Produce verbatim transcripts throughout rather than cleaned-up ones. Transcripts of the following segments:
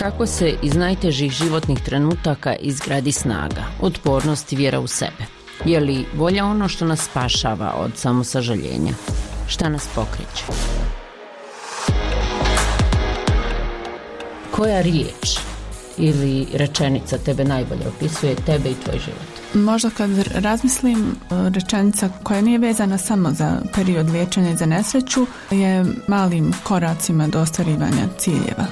Kako se iz najtežih životnih trenutaka izgradi snaga, otpornost i vjera u sebe? Je li volja ono što nas spašava od samosažaljenja? Šta nas pokreće? Koja riječ ili rečenica tebe najbolje opisuje tebe i tvoj život? Možda kad razmislim, rečenica koja nije vezana samo za period liječenja i za nesreću je malim koracima do ostvarivanja ciljeva.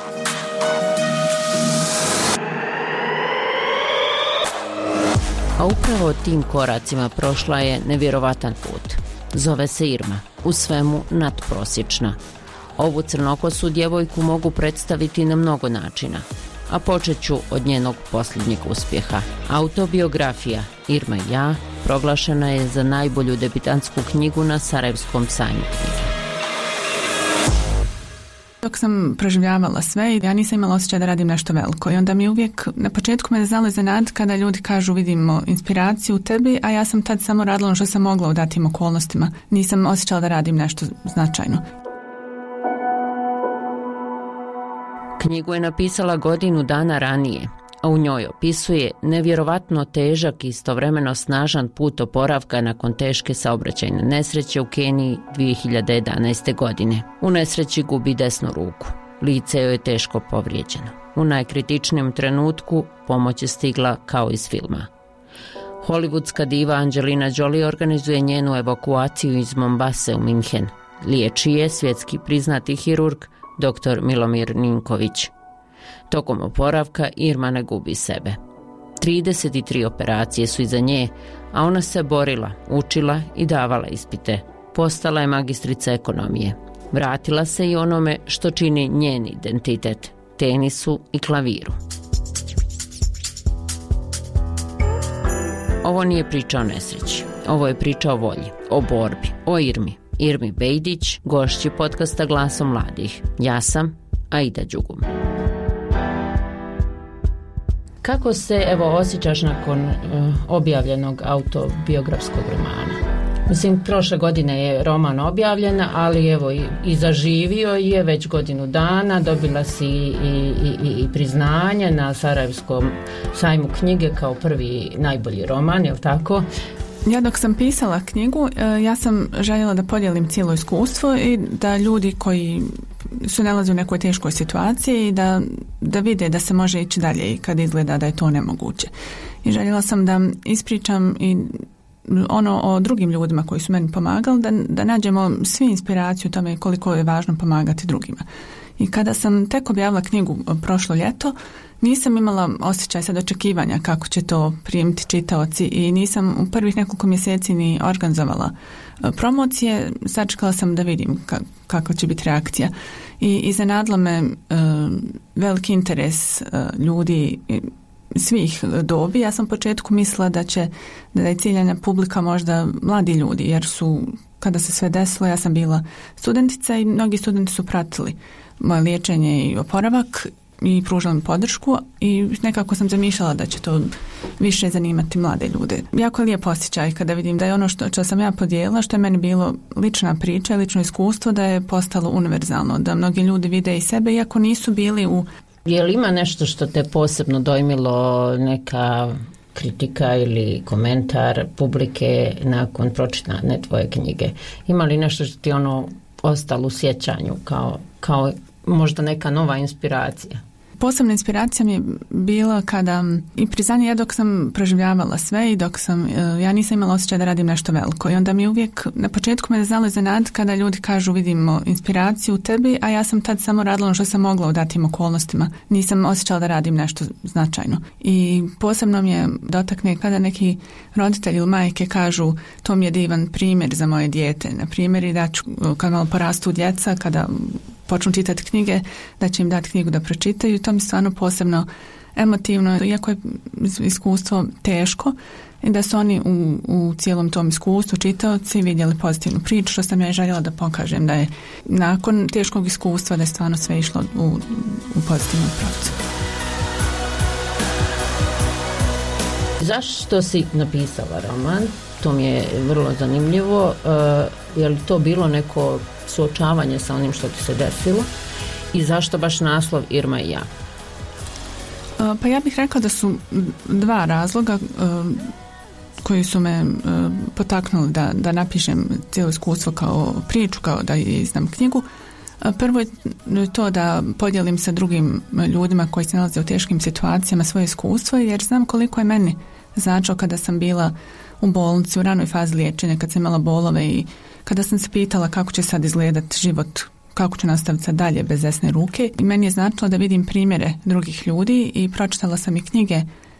A upravo tim koracima prošla je nevjerovatan put. Zove se Irma, u svemu nadprosječna. Ovu crnokosu djevojku mogu predstaviti na mnogo načina, a počet ću od njenog posljednjeg uspjeha. Autobiografija Irma i ja proglašena je za najbolju debitantsku knjigu na Sarajevskom sajmu knjige. Dok sam proživljavala sve, ja nisam imala osjećaj da radim nešto veliko i onda mi uvijek na početku me znalo iznenaditi kada ljudi kažu vidimo inspiraciju u tebi, a ja sam tad samo radila ono što sam mogla u datim okolnostima. Nisam osjećala da radim nešto značajno. Knjigu je napisala godinu dana ranije, a u njoj opisuje nevjerovatno težak i istovremeno snažan put oporavka nakon teške saobraćajne nesreće u Keniji dvije hiljade jedanaeste. godine. U nesreći gubi desnu ruku. Lice joj je teško povrijeđeno. U najkritičnijem trenutku pomoć je stigla kao iz filma. Hollywoodska diva Angelina Jolie organizuje njenu evakuaciju iz Mombase u Minhen. Liječi je svjetski priznati hirurg doktor Milomir Ninković. Tokom oporavka Irma ne gubi sebe. trideset tri operacije su iza nje, a ona se borila, učila i davala ispite. Postala je magistrica ekonomije. Vratila se i onome što čini njen identitet, tenisu i klaviru. Ovo nije priča o nesreći. Ovo je priča o volji, o borbi, o Irmi. Irmi Bejdić, gošći podcasta Glasom mladih. Ja sam Aida Đugum. Kako se evo osjećaš nakon uh, objavljenog autobiografskog romana? Mislim, prošle godine je roman objavljen, ali evo i, i zaživio je već godinu dana, dobila si i, i, i priznanje na Sarajevskom sajmu knjige kao prvi najbolji roman, je li tako? Ja dok sam pisala knjigu, ja sam željela da podijelim cijelo iskustvo i da ljudi koji su nalaze u nekoj teškoj situaciji da, da vide da se može ići dalje i kad izgleda da je to nemoguće. I željela sam da ispričam i ono o drugim ljudima koji su meni pomagali, da, da nađemo svi inspiraciju u tome koliko je važno pomagati drugima. I kada sam tek objavila knjigu prošlo ljeto, nisam imala osjećaj sad očekivanja kako će to primiti čitaoci i nisam u prvih nekoliko mjeseci ni organizovala promocije. Sačekala sam da vidim ka, kakva će biti reakcija. I iznenadilo me uh, veliki interes uh, ljudi svih dobi. Ja sam u početku mislila da će da je ciljana publika možda mladi ljudi, jer su, kada se sve desilo, ja sam bila studentica i mnogi studenti su pratili moje liječenje i oporavak i pružala mi podršku i nekako sam zamišljala da će to više zanimati mlade ljude. Jako je lijep osjećaj kada vidim da je ono što, što sam ja podijelila, što je meni bilo lična priča, lično iskustvo, da je postalo univerzalno, da mnogi ljudi vide i sebe iako nisu bili u... Je li ima nešto što te posebno dojmilo, neka kritika ili komentar publike nakon pročitane tvoje knjige? Ima li nešto što ti ono ostalo u sjećanju kao, kao možda neka nova inspiracija? Posebna inspiracija mi je bila kada i priznanje, ja dok sam proživljavala sve i dok sam, ja nisam imala osjećaj da radim nešto veliko i onda mi uvijek na početku me znalo iznenaditi kada ljudi kažu vidimo inspiraciju u tebi, a ja sam tad samo radila ono što sam mogla u datim okolnostima. Nisam osjećala da radim nešto značajno. I posebno mi je dotakne kada neki roditelji ili majke kažu to mi je divan primjer za moje dijete. Na primjer i da ću, kad malo porastu djeca, kada počnu čitati knjige, da će im dati knjigu da pročitaju. To mi stvarno posebno emotivno, iako je iskustvo teško, i da su oni u, u cijelom tom iskustvu čitaoci vidjeli pozitivnu priču, što sam ja željela da pokažem da je nakon teškog iskustva da je stvarno sve išlo u, u pozitivnom pravcu. Zašto si napisala roman? To mi je vrlo zanimljivo. Uh, je li to bilo neko suočavanje sa onim što ti se desilo? I zašto baš naslov Irma i ja? Pa ja bih rekla da su dva razloga koji su me potaknuli da, da napišem cijelo iskustvo kao priču, kao da izdam knjigu. Prvo je to da podijelim sa drugim ljudima koji se nalaze u teškim situacijama svoje iskustvo, jer znam koliko je meni značilo kada sam bila u bolnici u ranoj fazi liječenja, kad sam imala bolove i kada sam se pitala kako će sad izgledati život, kako ću nastaviti sad dalje bez desne ruke. I meni je značilo da vidim primjere drugih ljudi i pročitala sam i knjige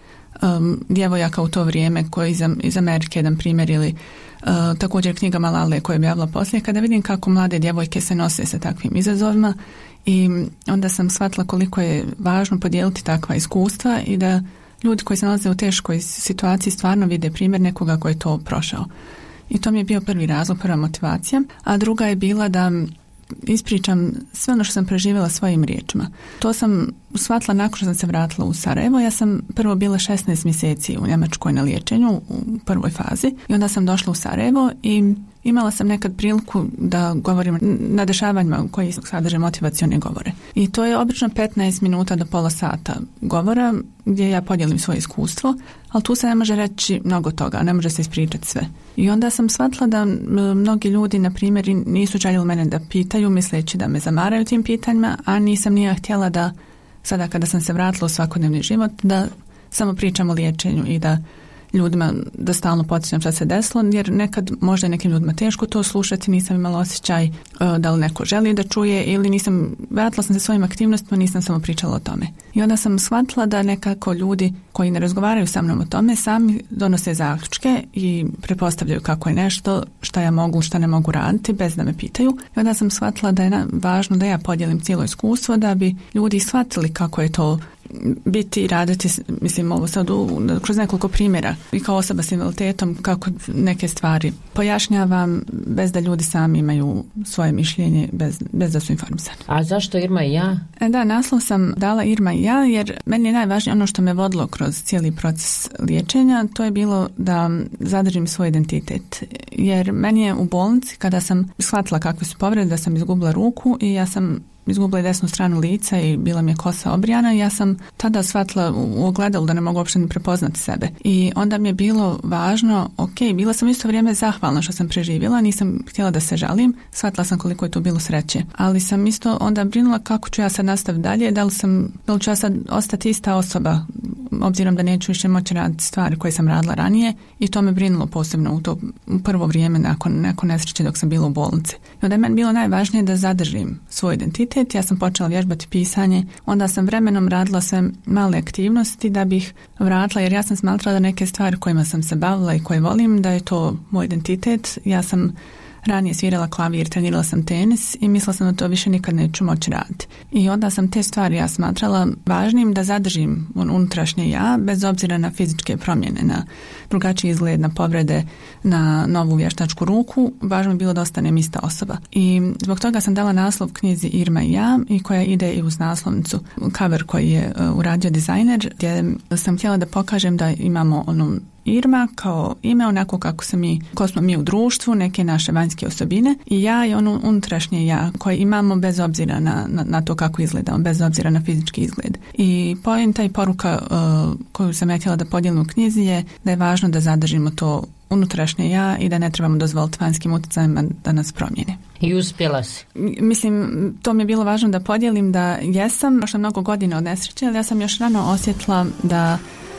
um, djevojaka u to vrijeme koji iz, iz Amerike, jedan primjer, ili uh, također knjiga Malale koja je objavila poslije, kada vidim kako mlade djevojke se nose sa takvim izazovima, i onda sam shvatila koliko je važno podijeliti takva iskustva i da ljudi koji se nalaze u teškoj situaciji stvarno vide primjer nekoga koji je to prošao. I to mi je bio prvi razlog, prva motivacija. A druga je bila da ispričam sve ono što sam preživjela svojim riječima. To sam shvatila nakon što sam se vratila u Sarajevo. Ja sam prvo bila šesnaest mjeseci u Njemačkoj na liječenju u prvoj fazi i onda sam došla u Sarajevo i imala sam nekad priliku da govorim na dešavanjima koji sadrže motivacione govore. I to je obično petnaest minuta do pola sata govora gdje ja podijelim svoje iskustvo, ali tu se ne može reći mnogo toga, ne može se ispričati sve. I onda sam shvatila da mnogi ljudi, na primjer, nisu željeli mene da pitaju, misleći da me zamaraju tim pitanjima, a nisam nije htjela da sada kada sam se vratila u svakodnevni život, da samo pričam o liječenju i da ljudima da stalno podsjećam šta se desilo, jer nekad možda je nekim ljudima teško to slušati, nisam imala osjećaj uh, da li neko želi da čuje, ili nisam, vratila sam se svojim aktivnostima, nisam samo pričala o tome. I onda sam shvatila da nekako ljudi koji ne razgovaraju sa mnom o tome sami donose zaključke i pretpostavljaju kako je nešto, šta ja mogu, šta ne mogu raditi bez da me pitaju. I onda sam shvatila da je na, važno da ja podijelim cijelo iskustvo da bi ljudi shvatili kako je to biti i raditi, mislim ovo sad u, kroz nekoliko primjera i kao osoba s invaliditetom, kako neke stvari pojašnjavam bez da ljudi sami imaju svoje mišljenje, bez, bez da su informisani. A zašto Irma i ja? E da, naslov sam dala Irma i ja jer meni je najvažnije ono što me vodilo kroz cijeli proces liječenja, to je bilo da zadržim svoj identitet. Jer meni je u bolnici, kada sam shvatila kakve su povrede, da sam izgubila ruku i ja sam izgubila desnu stranu lica i bila mi je kosa obrijana, ja sam tada shvatila u ogledalu da ne mogu uopšte ni prepoznati sebe. I onda mi je bilo važno, ok, bila sam isto vrijeme zahvalna što sam preživjela, nisam htjela da se žalim, shvatila sam koliko je to bilo sreće. Ali sam isto onda brinula kako ću ja sad nastaviti dalje, da li, sam, da li ću ja sad ostati ista osoba, obzirom da neću više moći raditi stvari koje sam radila ranije, i to me brinulo posebno u to u prvo vrijeme nakon, nakon nesreće dok sam bila u bolnici. I onda je meni bilo najvažnije da zadržim svoj identitet. Ja sam počela vježbati pisanje, onda sam vremenom radila sve male aktivnosti da bih vratila, jer ja sam smatrala da neke stvari kojima sam se bavila i koje volim, da je to moj identitet. Ja sam ranije svirala klavir, trenirala sam tenis i mislila sam da to više nikad neću moći raditi. I onda sam te stvari ja smatrala važnim da zadržim unutrašnje ja, bez obzira na fizičke promjene, na drugačiji izgled, na povrede, na novu vještačku ruku. Važno je bilo da ostanem ista osoba. I zbog toga sam dala naslov knjizi Irma i ja, i koja ide i uz naslovnicu cover koji je uh, uradio dizajner, gdje sam htjela da pokažem da imamo onu Irma kao ime, onako kako se mi, ko smo mi u društvu, neke naše vanjske osobine, i ja i ono unutrašnje ja koje imamo bez obzira na, na, na to kako izgledamo, bez obzira na fizički izgled. I poenta i poruka uh, koju sam ja htjela da podijelim u knjizi je da je važno da zadržimo to unutrašnje ja i da ne trebamo dozvoliti vanjskim utjecajima da nas promijene. I uspjela si? Mislim, to mi je bilo važno da podijelim da jesam, prošla mnogo godina od nesreće, ali ja sam još rano osjetila da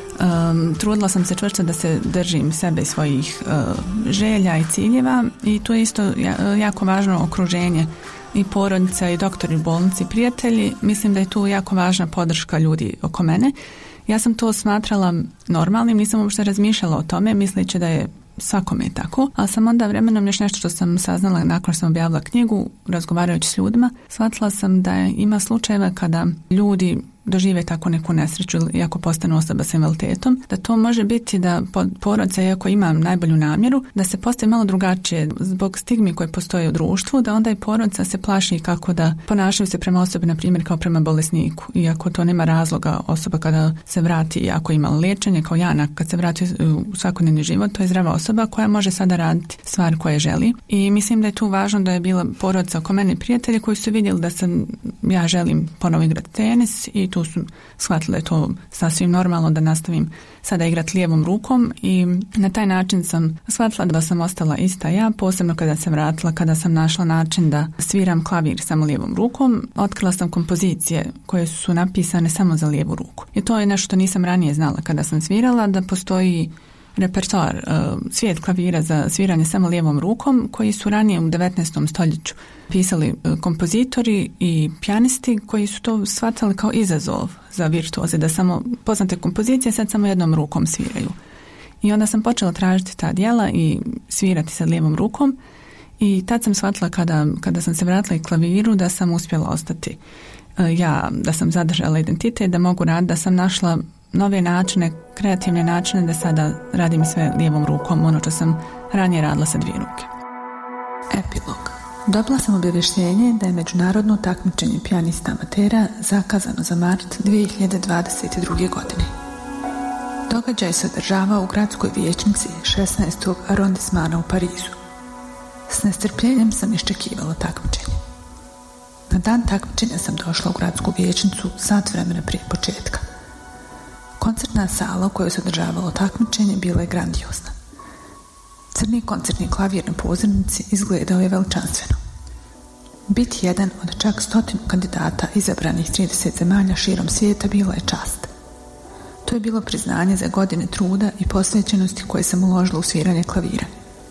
Um, trudila sam se čvrsto da se držim sebe i svojih uh, želja i ciljeva, i tu je isto jako važno okruženje i porodica i doktori u bolnici, prijatelji. Mislim da je tu jako važna podrška ljudi oko mene. Ja sam to smatrala normalnim, nisam uopšte razmišljala o tome, misleći da je svakome je tako, ali sam onda vremenom još nešto što sam saznala nakon što sam objavila knjigu, razgovarajući s ljudima, shvatila sam da ima slučajeva kada ljudi dožive tako neku nesreću ili ako postanu osoba s invaliditetom, da to može biti da porodica, iako ima najbolju namjeru, da se postavi malo drugačije zbog stigmi koje postoje u društvu, da onda i porodica se plaši kako da ponašaju se prema osobi, na primjer kao prema bolesniku, iako to nema razloga. Osoba kada se vrati, ako ima liječenje kao Jana, kad se vrati u svakodnevni život, to je zdrava osoba koja može sada raditi stvari koje želi. I mislim da je tu važno da je bila porodica oko mene, prijatelji koji su vidjeli da sam, ja želim ponovo igrati tenis, i tu su shvatili da je to sasvim normalno da nastavim sada igrati lijevom rukom i na taj način sam shvatila da sam ostala ista ja, posebno kada sam vratila, kada sam našla način da sviram klavir samo lijevom rukom. Otkrila sam kompozicije koje su napisane samo za lijevu ruku. I to je nešto što nisam ranije znala kada sam svirala, da postoji repertoar, svijet klavira za sviranje samo lijevom rukom koji su ranije u devetnaestom stoljeću pisali kompozitori i pijanisti koji su to shvatali kao izazov za virtuoze, da samo poznate kompozicije sad samo jednom rukom sviraju. I onda sam počela tražiti ta djela i svirati sa lijevom rukom i tad sam shvatila kada, kada sam se vratila i klaviru da sam uspjela ostati ja, da sam zadržala identitet, da mogu raditi, da sam našla nove načine, kreativne načine da sada radim sve lijevom rukom, ono što sam ranije radila sa dvije ruke. Epilog. Dobila sam obavještenje da je međunarodno takmičenje pijanista amatera zakazano za mart dvije hiljade dvadeset druge. godine. Događaj se održavao u gradskoj vijećnici šesnaestog arondismana u Parizu. S nestrpljenjem sam iščekivala takmičenje. Na dan takmičenja sam došla u gradsku vijećnicu sat vremena prije početka. Koncertna sala u kojoj se održavalo takmičenje bila je grandiozna. Crni koncertni klavir na pozornici izgledao je veličanstveno. Biti jedan od čak stotinu kandidata izabranih trideset zemalja širom svijeta bila je čast. To je bilo priznanje za godine truda i posvećenosti koje sam uložila u sviranje klavira.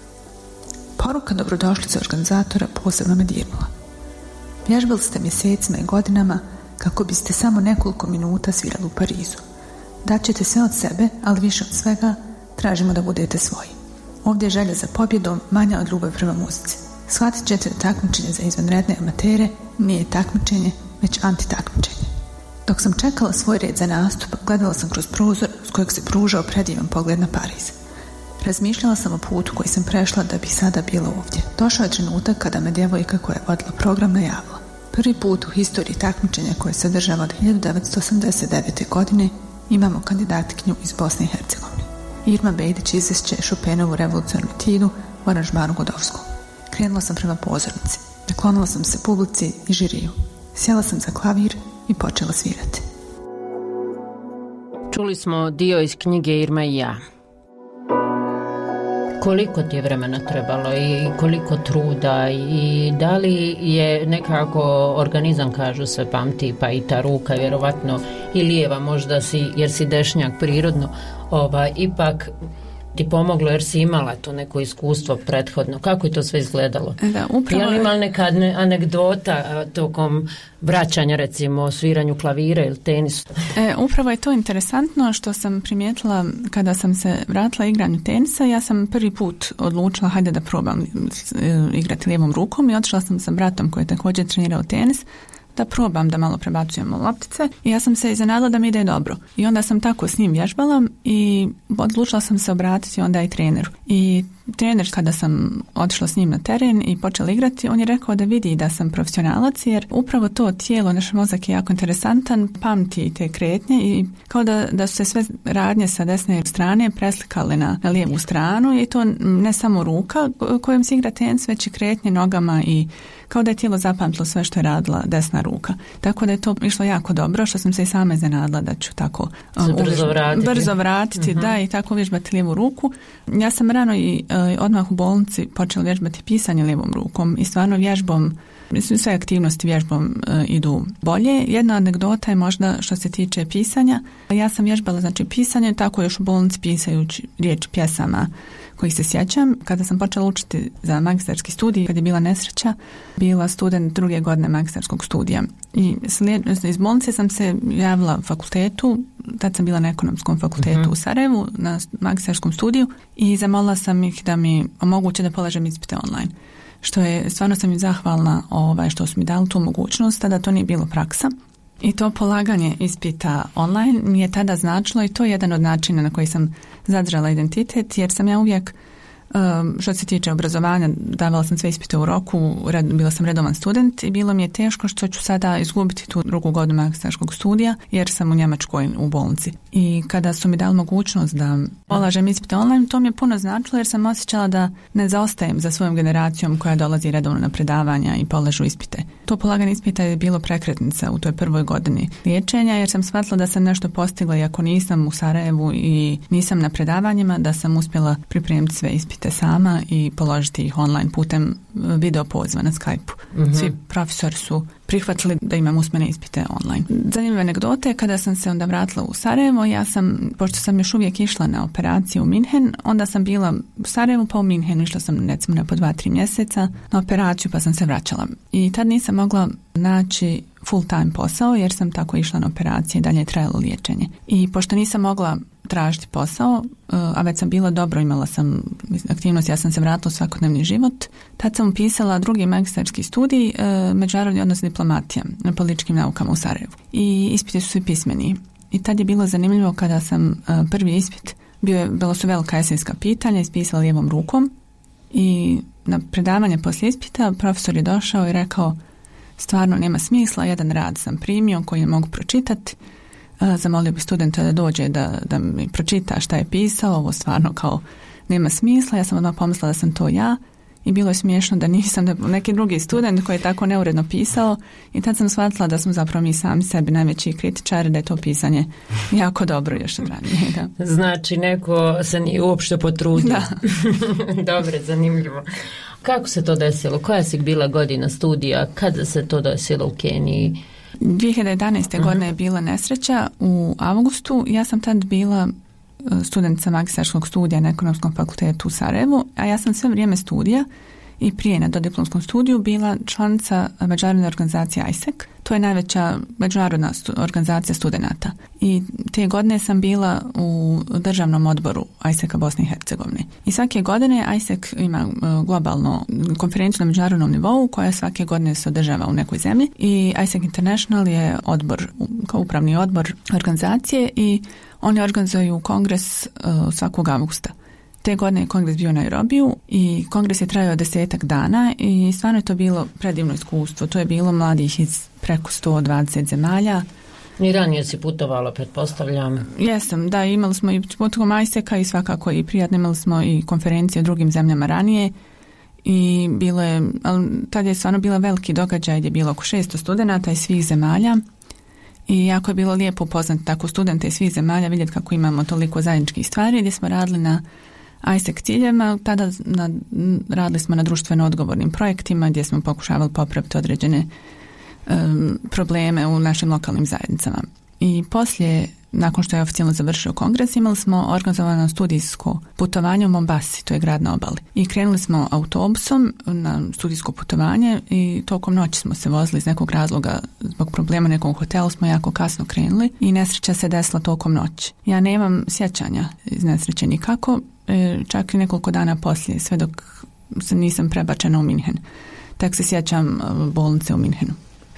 Poruka dobrodošlice organizatora posebno me dirnula. Vježbali ste mjesecima i godinama kako biste samo nekoliko minuta svirali u Parizu. Daćete sve od sebe, ali više od svega tražimo da budete svoji. Ovdje je želja za pobjedom manja od ljubavi prema muzici. Shvatit ćete da takmičenje za izvanredne amatere nije takmičenje, već antitakmičenje. Dok sam čekala svoj red za nastup, gledala sam kroz prozor s kojeg se pružao predivan pogled na Pariz. Razmišljala sam o putu koji sam prešla da bih sada bila ovdje. Došao je trenutak kada me djevojka koja je vodila program najavila. Prvi put u historiji takmičenja koje se održava od hiljadu devetsto osamdeset devete. godine imamo kandidatkinju iz Bosne i Hercegovine. Irma Bejdić izvešće Chopinovu revolucionarnu etudu u aranžmanu Godovskog. Krenula sam prema pozornici. Naklonila sam se publici i žiriju. Sjela sam za klavir i počela svirati. Čuli smo dio iz knjige Irma i ja. Koliko ti je vremena trebalo i koliko truda i da li je nekako organizam, kažu se, pamti, pa i ta ruka vjerovatno i lijeva možda si, jer si dešnjak prirodno, ova, ipak ti pomoglo jer si imala to neko iskustvo prethodno. Kako je to sve izgledalo? Da, upravo... Je li imala neka anegdota tokom vraćanja, recimo, o sviranju klavira ili tenisu? E, upravo je to interesantno što sam primijetila kada sam se vratila igranju tenisa. Ja sam prvi put odlučila hajde da probam e, igrati lijevom rukom i otišla sam sa bratom koji je također trenirao tenis da probam da malo prebacujemo loptice i ja sam se iznenadila da mi ide dobro. I onda sam tako s njim vježbala i odlučila sam se obratiti onda i treneru. I trener, kada sam otišla s njim na teren i počela igrati, on je rekao da vidi da sam profesionalac jer upravo to tijelo, naš mozak je jako interesantan, pamti te kretnje i kao da, da su se sve radnje sa desne strane preslikale na, na lijevu stranu i to ne samo ruka kojom se igra tenis, već i kretnje nogama i kao da je tijelo zapamtilo sve što je radila desna ruka. Tako da je to išlo jako dobro, što sam se i sama iznenadila da ću tako um, brzo vratiti, brzo vratiti uh-huh. da, i tako vježbati lijevu ruku. Ja sam rano i uh, odmah u bolnici počela vježbati pisanje lijevom rukom i stvarno vježbom, mislim, sve aktivnosti vježbom uh, idu bolje. Jedna anegdota je možda što se tiče pisanja. Ja sam vježbala znači pisanje, tako još u bolnici pisajući riječi pjesama kojih se sjećam. Kada sam počela učiti za magistarski studij, kad je bila nesreća, bila student druge godine magistarskog studija. I slijed, iz bolnice sam se javila fakultetu, tad sam bila na ekonomskom fakultetu uh-huh. u Sarajevu, na magistarskom studiju i zamolila sam ih da mi omoguće da polažem ispite online. Što je, stvarno sam im zahvalna ovaj, što su mi dali tu mogućnost, tada to nije bilo praksa. I to polaganje ispita online mi je tada značilo i to je jedan od načina na koji sam zadržala identitet, jer sam ja uvijek, što se tiče obrazovanja, davala sam sve ispite u roku, bila sam redovan student i bilo mi je teško što ću sada izgubiti tu drugu godinu magistarskog studija, jer sam u Njemačkoj u bolnici. I kada su mi dali mogućnost da polažem ispite online, to mi je puno značilo jer sam osjećala da ne zaostajem za svojom generacijom koja dolazi redovno na predavanja i polažu ispite. To polaganje ispita je bilo prekretnica u toj prvoj godini liječenja, jer sam shvatila da sam nešto postigla, iako nisam u Sarajevu i nisam na predavanjima, da sam uspjela pripremiti sve ispite sama i položiti ih online putem video poziva na Skype-u. Mm-hmm. Svi profesori su prihvatili da imam usmene ispite online. Zanimljive anegdote, kada sam se onda vratila u Sarajevo, ja sam, pošto sam još uvijek išla na operaciju u Minhen, onda sam bila u Sarajevu pa u Minhenu, išla sam recimo na po dva, tri mjeseca na operaciju pa sam se vraćala. I tad nisam mogla naći full time posao jer sam tako išla na operacije i dalje je trajalo liječenje. I pošto nisam mogla tražiti posao, a već sam bila dobro, imala sam aktivnost, ja sam se vratila u svakodnevni život. Tad sam upisala drugi magistarski studij, međunarodni odnos diplomatija na političkim naukama u Sarajevu. I ispiti su svi pismeni. I tad je bilo zanimljivo kada sam prvi ispit, bio je, bilo su velika esejska pitanja, ispisala lijevom rukom i na predavanje poslije ispita profesor je došao i rekao: stvarno nema smisla, jedan rad sam primio koji ne mogu pročitati. Zamolio bi studenta da dođe da, da mi pročita šta je pisao, ovo stvarno kao nema smisla. Ja sam odmah pomislila da sam to ja i bilo je smiješno da nisam, da neki drugi student koji je tako neuredno pisao, i tad sam shvatila da smo zapravo mi sami sebi najveći kritičari, da je to pisanje jako dobro još od ranije. Da. Znači neko se nije uopšte potrudio. Da. Dobre, zanimljivo. Kako se to desilo? Koja si bila godina studija? Kada se to desilo u Keniji? dvije hiljade jedanaeste. Uh-huh. godine je bila nesreća u avgustu. Ja sam tad bila studentica magistarskog studija na Ekonomskom fakultetu u Sarajevu, a ja sam sve vrijeme studija i prije na dodiplomskom studiju bila članica međunarodne organizacije I S E C. To je najveća međunarodna stu, organizacija studenata. I te godine sam bila u državnom odboru I S E C-a Bosne i Hercegovine. I svake godine I S E C ima globalno konferenciju na međunarodnom nivou koja svake godine se održava u nekoj zemlji. I I S E C International je odbor, kao upravni odbor organizacije, i oni organizuju kongres uh, svakog avgusta. Te godine je kongres bio na Nairobiju i kongres je trajao desetak dana i stvarno je to bilo predivno iskustvo. To je bilo mladih iz preko sto dvadeset zemalja. I ranije si putovala, pretpostavljam. Jesam, da, imali smo i putovom I S E C-a i svakako i prijatno, imali smo i konferencije u drugim zemljama ranije i bilo je, ali tad je stvarno bila veliki događaj gdje je bilo oko šesto studenata iz svih zemalja. I jako je bilo lijepo upoznati tako studente iz svih zemalja, vidjeti kako imamo toliko zajedničkih stvari, gdje smo radili na I S E C ciljevima. Tada na, radili smo na društveno odgovornim projektima gdje smo pokušavali popraviti određene um, probleme u našim lokalnim zajednicama. I poslije, nakon što je oficijalno završio kongres, imali smo organizovano studijsko putovanje u Mombasi, to je grad na obali. I krenuli smo autobusom na studijsko putovanje i tokom noći smo se vozili iz nekog razloga, zbog problema nekog hotela smo jako kasno krenuli i nesreća se desila tokom noći. Ja nemam sjećanja iz nesreće nikako, čak i nekoliko dana poslije, sve dok sam nisam prebačena u Minhen. Tek se sjećam bolnice u Minhenu.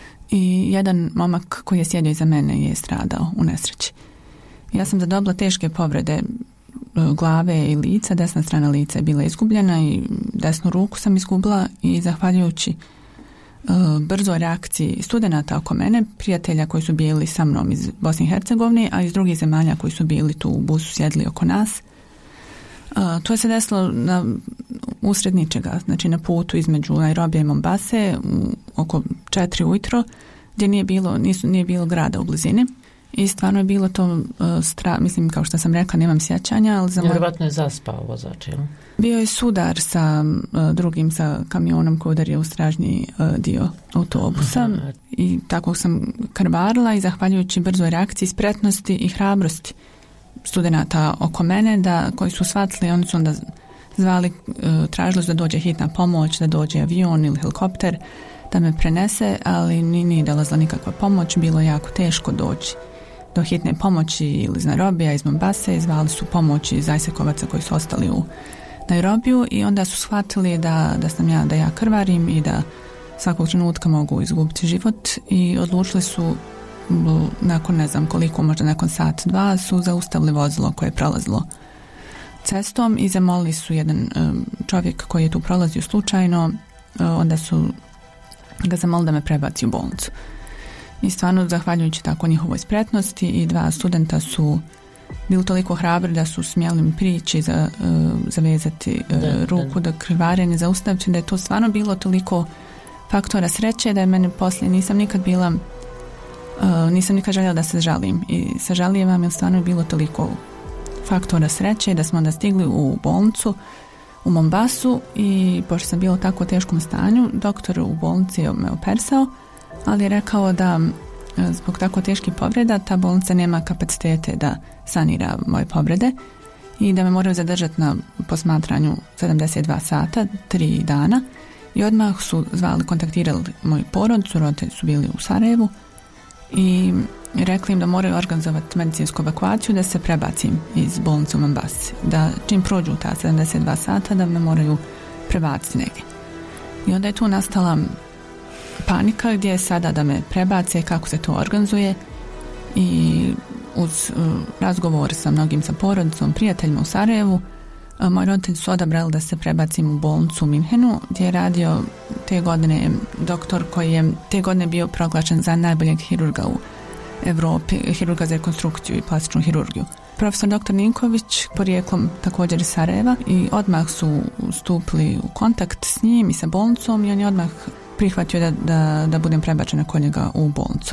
I jedan momak koji je sjedio iza mene je stradao u nesreći. Ja sam zadobila teške povrede glave i lica, desna strana lica je bila izgubljena i desnu ruku sam izgubila, i zahvaljujući uh, brzoj reakciji studenata oko mene, prijatelja koji su bili sa mnom iz Bosne i Hercegovine, a iz drugih zemalja koji su bili tu u busu, sjedli oko nas. Uh, to je se desilo na usred ničega, znači na putu između Nairobija i Mombase u, oko četiri ujutro, gdje nije bilo, nisu, nije bilo grada u blizini. I stvarno je bilo to uh, stra, mislim, kao što sam rekla, nemam sjećanja, ali za moj... Vjerovatno je zaspao vozač, jel? Bio je sudar sa uh, drugim, sa kamionom koji udario u stražnji uh, dio autobusa. Aha. I tako sam krvarila, i zahvaljujući brzoj reakciji, spretnosti i hrabrosti studenata oko mene, da, koji su shvatili, oni su onda zvali, uh, tražili da dođe hitna pomoć, da dođe avion ili helikopter da me prenese, ali nije dolazila nikakva pomoć, bilo je jako teško doći do hitne pomoći ili iz Nairobija, iz Mombase, zvali su pomoć iz I S E C-ovaca koji su ostali u Nairobiju, i onda su shvatili da, da sam ja, da ja krvarim i da svakog trenutka mogu izgubiti život, i odlučili su nakon ne znam koliko, možda nakon sat, dva, su zaustavili vozilo koje je prolazilo cestom i zamolili su jedan um, čovjek koji je tu prolazio slučajno, uh, onda su ga zamolili da me prebaci u bolnicu. I stvarno, zahvaljujući tako njihovoj spretnosti, i dva studenta su bili toliko hrabri da su smjeli mi prići za, uh, zavezati uh, da, ruku, da, da krvarenje zaustaviti, da je to stvarno bilo toliko faktora sreće da je meni poslije, nisam nikad bila, uh, nisam nikad željela da se žalim i sažalijevam jer stvarno je bilo toliko faktora sreće da smo onda stigli u bolnicu u Mombasu i pošto sam bila u tako teškom stanju, doktor u bolnici me operisao, ali je rekao da zbog tako teških povreda ta bolnica nema kapacitete da sanira moje povrede i da me moraju zadržati na posmatranju sedamdeset dva sata, tri dana i odmah su zvali, kontaktirali moju porodicu, roditelji su bili u Sarajevu i rekli im da moraju organizovati medicinsku evakuaciju da se prebacim iz bolnice u Mombasi, da čim prođu ta sedamdeset dva sata da me moraju prebaciti negdje. I onda je tu nastala panika gdje je sada da me prebace, kako se to organizuje i uz uh, razgovor sa mnogim sa porodicom, prijateljima u Sarajevu, uh, moji roditelji su odabrali da se prebacim u bolnicu u Minhenu gdje je radio te godine doktor koji je te godine bio proglašen za najboljeg hirurga u Europi, hirurga za rekonstrukciju i plastičnu hirurgiju. Profesor doktor Ninković, porijeklom također iz Sarajeva, i odmah su stupili u kontakt s njim i sa bolnicom i on je odmah prihvatio da, da, da budem prebačena kod njega u bolnicu.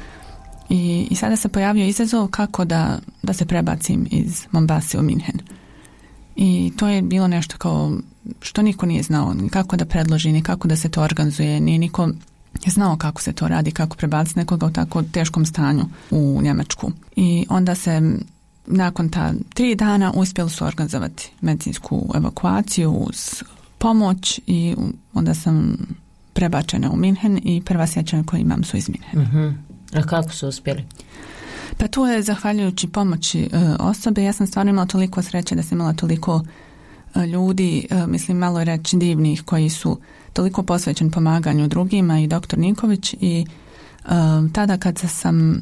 I, i sada se pojavio izazov kako da, da se prebacim iz Mombase u Minhen. I to je bilo nešto kao što niko nije znao, ni kako da predloži, ni kako da se to organizuje, nije niko znao kako se to radi, kako prebaciti nekoga u tako teškom stanju u Njemačku. I onda se nakon ta tri dana uspjeli su organizovati medicinsku evakuaciju uz pomoć i onda sam prebačena u Minhen i prva sjećanja koje imam su iz Minhena. Uh-huh. A kako su uspjeli? Pa tu je zahvaljujući pomoći e, osobe. Ja sam stvarno imala toliko sreće da sam imala toliko e, ljudi, e, mislim malo reći divnih, koji su toliko posvećeni pomaganju drugima i doktor Ninković i e, tada kad sam,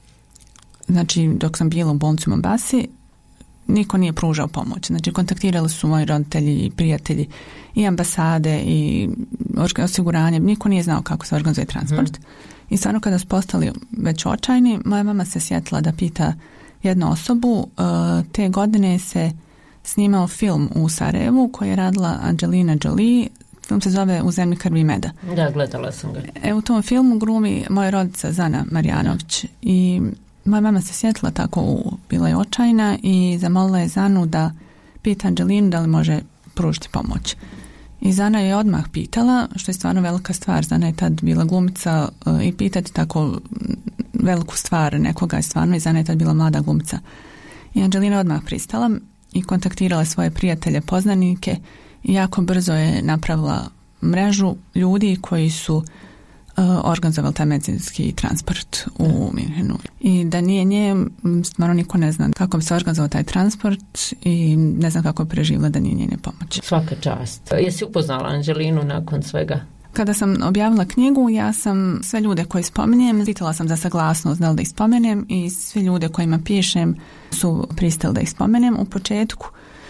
znači dok sam bila u bolnici u Mombasi, niko nije pružao pomoć. Znači kontaktirali su moji roditelji i prijatelji i ambasade i osiguranje. Niko nije znao kako se organizuje transport. Hmm. I stvarno kada su postali već očajni, moja mama se sjetila da pita jednu osobu. Te godine se snimao film u Sarajevu koji je radila Angelina Jolie. Film se zove U zemlji krvi i meda. Da, gledala sam ga. E, u tom filmu glumi moja rodica Zana Marjanović i moja mama se sjetila tako, u, bila je očajna i zamolila je Zanu da pita Angelinu da li može pružiti pomoć. I Zana je odmah pitala, što je stvarno velika stvar. Zana je tad bila glumica uh, i pitati tako veliku stvar nekoga je stvarno, i Zana je tad bila mlada glumica. I Angelina odmah pristala i kontaktirala svoje prijatelje, poznanike i jako brzo je napravila mrežu ljudi koji su uh, organizovali taj medicinski transport u Minhenu. I da nije nje, stvarno niko ne zna kako bi se organizovao taj transport i ne znam kako je preživjela da nije njene pomoći. Svaka čast. Jesi upoznala Angelinu nakon svega? Kada sam objavila knjigu, ja sam sve ljude koje spominjem, pitala sam za saglasnost da li da ih spomenem i svi ljude kojima pišem su pristali da ih spomenem. U početku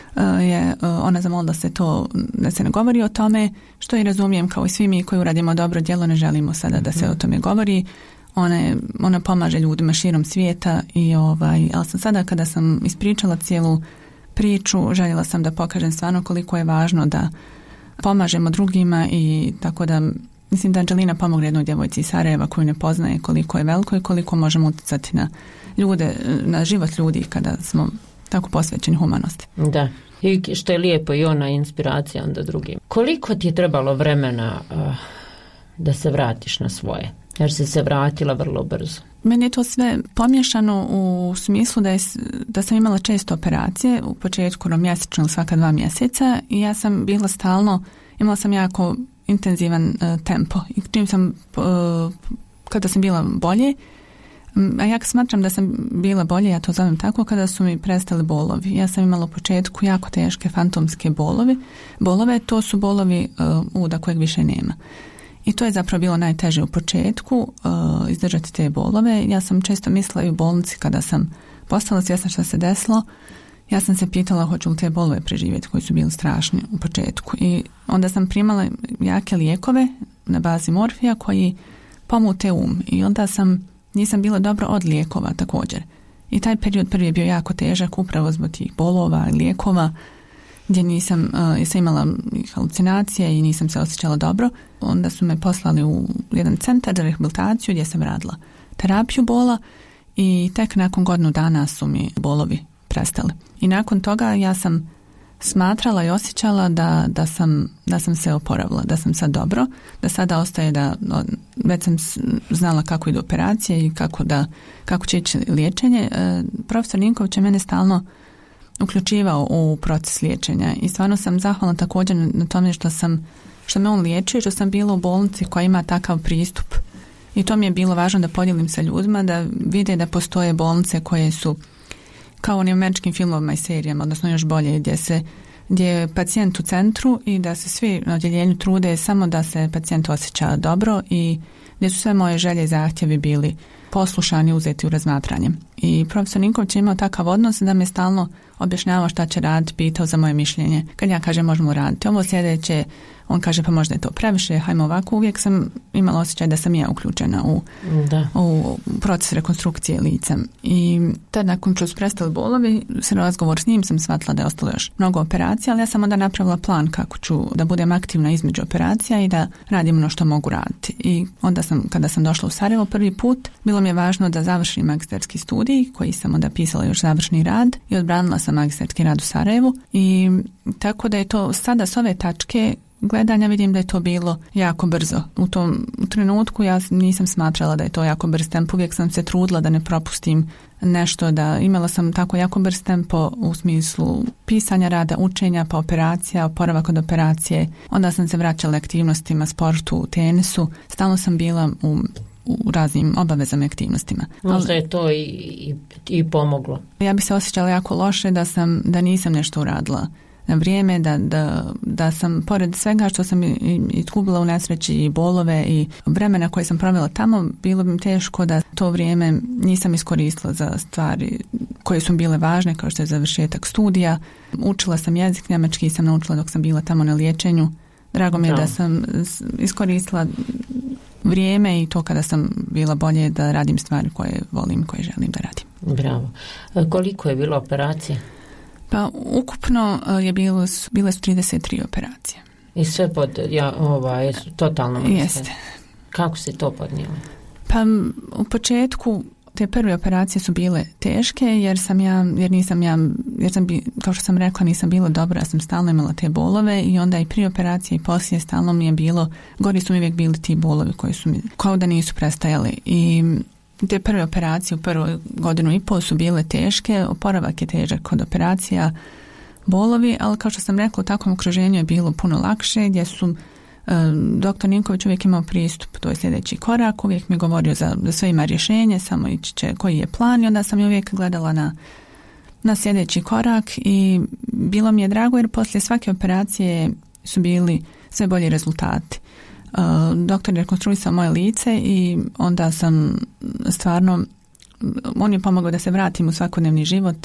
je ona zamolila da se to, da se ne govori o tome, što i razumijem, kao i svi mi koji uradimo dobro djelo, ne želimo sada da se o tome govori. Ona, je, ona pomaže ljudima širom svijeta i ovaj, ali sam sada kada sam ispričala cijelu priču, željela sam da pokažem stvarno koliko je važno da pomažemo drugima i tako da mislim da Angelina pomogne jednoj djevojci iz Sarajeva koju ne poznaje, koliko je veliko i koliko možemo utjecati na ljude, na život ljudi kada smo tako posvećeni humanosti. Da. I što je lijepo i ona inspiracija onda drugim. Koliko ti je trebalo vremena uh, da se vratiš na svoje? Jer si se vratila vrlo brzo. Meni je to sve pomiješano u smislu da, je, da sam imala često operacije, u početku mjesečno ili svaka dva mjeseca i ja sam bila stalno, imala sam jako intenzivan uh, tempo i čim sam, uh, kada sam bila bolje, a ja smatram da sam bila bolje, ja to zovem tako, kada su mi prestali bolovi. Ja sam imala u početku jako teške fantomske bolovi. Bolove, to su bolovi uh, uda kojeg više nema. I to je zapravo bilo najteže u početku, uh, izdržati te bolove. Ja sam često mislila i u bolnici kada sam postala svjesna što se desilo, ja sam se pitala hoću li te bolove preživjeti koji su bili strašni u početku. I onda sam primala jake lijekove na bazi morfija koji pomute um. I onda sam nisam bila dobro od lijekova također. I taj period prvi je bio jako težak upravo zbog tih bolova i lijekova gdje nisam, uh, jesam imala halucinacije i nisam se osjećala dobro. Onda su me poslali u jedan centar za rehabilitaciju gdje sam radila terapiju bola i tek nakon godinu dana su mi bolovi prestali. I nakon toga ja sam smatrala i osjećala da, da, sam, da sam se oporavila, da sam sad dobro, da sada ostaje da, već sam znala kako idu operacije i kako, da, kako će ići liječenje. E, profesor Ninković je mene stalno uključivao u proces liječenja i stvarno sam zahvalna također na tome što sam, što me on liječio, što sam bila u bolnici koja ima takav pristup. I to mi je bilo važno da podijelim sa ljudima, da vide da postoje bolnice koje su kao onim američkim filmovima i serijama, odnosno još bolje, gdje se gdje je pacijent u centru i da se svi na odjeljenju trude samo da se pacijent osjeća dobro i gdje su sve moje želje i zahtjevi bili poslušani, uzeti u razmatranje. I profesor Ninković je imao takav odnos da me stalno objašnjavao šta će raditi, pitao za moje mišljenje. Kad ja kažem možemo raditi ovo sljedeće, on kaže pa možda je to previše, hajmo ovako. Uvijek sam imala osjećaj da sam ja uključena u, da. u proces rekonstrukcije lica. I tad nakon što su prestali bolovi, se razgovor s njim sam shvatila da je ostalo još mnogo operacija, ali ja sam onda napravila plan kako ću da budem aktivna između operacija i da radim ono što mogu raditi. I onda sam, kada sam došla u Sarajevo prvi put, bilo mi je važno da završim magistarski studij, koji sam onda pisala još završni rad i odbranila sam magistarski rad u Sarajevu. I tako da je to sada s ove tačke gledanja vidim da je to bilo jako brzo. U tom trenutku ja nisam smatrala da je to jako brz tempo. Uvijek sam se trudila da ne propustim nešto, da imala sam tako jako brz tempo u smislu pisanja rada, učenja, pa operacija, oporavak od operacije. Onda sam se vraćala aktivnostima, sportu, tenisu. Stalno sam bila u u raznim obavezama i aktivnostima. Možda je to i, i, i pomoglo. Ja bi se osjećala jako loše da sam, da nisam nešto uradila na vrijeme, da, da, da sam pored svega što sam izgubila u nesreći i bolove i vremena koje sam provela tamo, bilo bi mi teško da to vrijeme nisam iskoristila za stvari koje su bile važne, kao što je završetak studija. Učila sam jezik njemački, sam naučila dok sam bila tamo na liječenju. Drago mi je da, da sam iskoristila vrijeme i to kada sam bila bolje da radim stvari koje volim, koje želim da radim. Bravo. Koliko je bilo operacija? Pa ukupno je bilo, bile su trideset tri operacije. I sve pod, ja, ovaj, totalno mrste. Jeste. Kako se to podnijelo? Pa u početku te prve operacije su bile teške jer sam ja, jer nisam ja, jer sam, kao što sam rekla, nisam bila dobra, ja sam stalno imala te bolove i onda i prije operacije i poslije stalno mi je bilo, gori su mi uvijek bili ti bolovi koji su mi, kao da nisu prestajali. I te prve operacije u prvu godinu i pol su bile teške, oporavak je težak kod operacija, bolovi, ali kao što sam rekla, u takvom okruženju je bilo puno lakše, gdje su doktor Ninković uvijek imao pristup, to je sljedeći korak, uvijek mi govorio za, za sve ima rješenje, samo ići će koji je plan i onda sam je uvijek gledala na, na sljedeći korak i bilo mi je drago jer poslije svake operacije su bili sve bolji rezultati. Uh, doktor je rekonstruisao moje lice i onda sam stvarno, on je pomogao da se vratim u svakodnevni život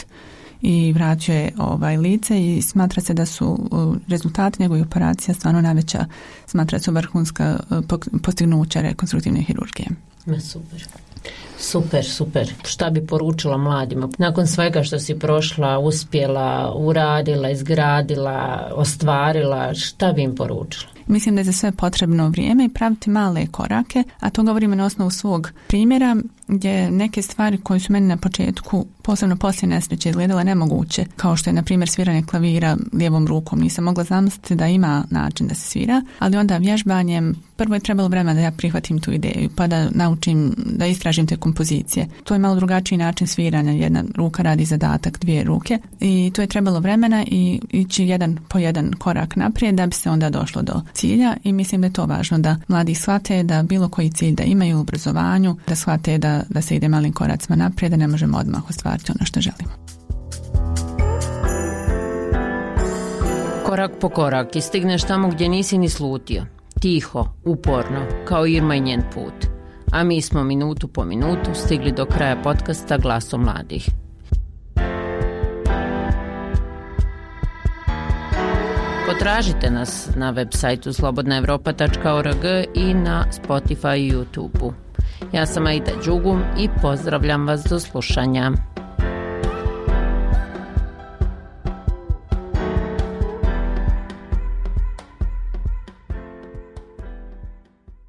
i vratio je ovaj lice i smatra se da su rezultati njegove operacije stvarno najveća, smatra se vrhunska postignuća rekonstruktivne hirurgije. Ma super. Super, super. Šta bi poručila mladima? Nakon svega što si prošla, uspjela, uradila, izgradila, ostvarila, šta bi im poručila? Mislim da je za sve potrebno vrijeme i praviti male korake, a to govorimo na osnovu svog primjera, gdje neke stvari koje su meni na početku, posebno poslije nesreće, izgledala nemoguće, kao što je na primjer sviranje klavira lijevom rukom. Nisam mogla zamisliti da ima način da se svira, ali onda vježbanjem prvo je trebalo vremena da ja prihvatim tu ideju, pa da naučim, da istražim te kompozicije. To je malo drugačiji način sviranja, jedna ruka radi zadatak, dvije ruke i to je trebalo vremena i ići jedan po jedan korak naprijed da bi se onda došlo do cilja i mislim da je to važno da mladi shvate da bilo koji cilj da imaju u obrazovanju, da shvate da, da se ide malim koracima naprijed, da ne možemo odmah ostvariti ono što želimo. Korak po korak i stigneš tamo gdje nisi ni slutio. Tiho, uporno, kao Irma i njen put. A mi smo minutu po minutu stigli do kraja podcasta Glasom mladih. Potražite nas na web sajtu slobodna europa tačka org i na Spotify i YouTube-u. Ja sam Aida Đugum i pozdravljam vas do slušanja.